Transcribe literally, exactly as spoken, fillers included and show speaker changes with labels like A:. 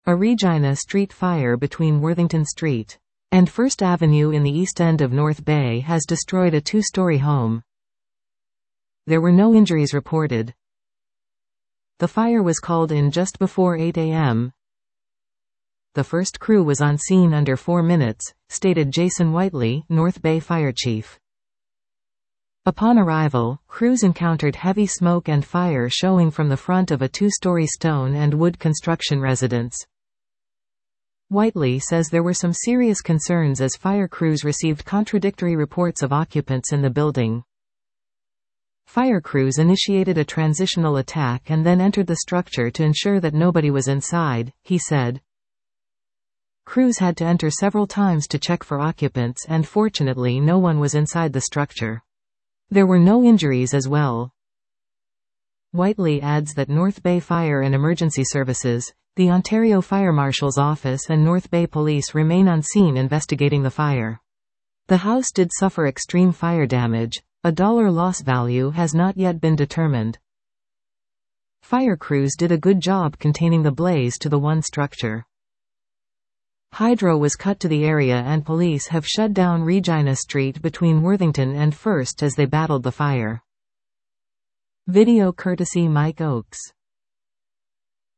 A: A Regina Street fire between Worthington Street and First Avenue in the East End of North Bay has destroyed a two-story home. There were no injuries reported. The fire was called in just before eight a m The first crew was on scene under four minutes, stated Jason Whiteley, North Bay Fire Chief. Upon arrival, crews encountered heavy smoke and fire showing from the front of a two-story stone and wood construction residence. Whiteley says there were some serious concerns as fire crews received contradictory reports of occupants in the building. Fire crews initiated a transitional attack and then entered the structure to ensure that nobody was inside, he said. Crews had to enter several times to check for occupants, and fortunately no one was inside the structure. There were no injuries as well. Whiteley adds that North Bay Fire and Emergency Services, the Ontario Fire Marshal's Office and North Bay Police remain on scene investigating the fire. The house did suffer extreme fire damage. A dollar loss value has not yet been determined. Fire crews did a good job containing the blaze to the one structure. Hydro was cut to the area and police have shut down Regina Street between Worthington and First as they battled the fire. Video courtesy Mike Oakes.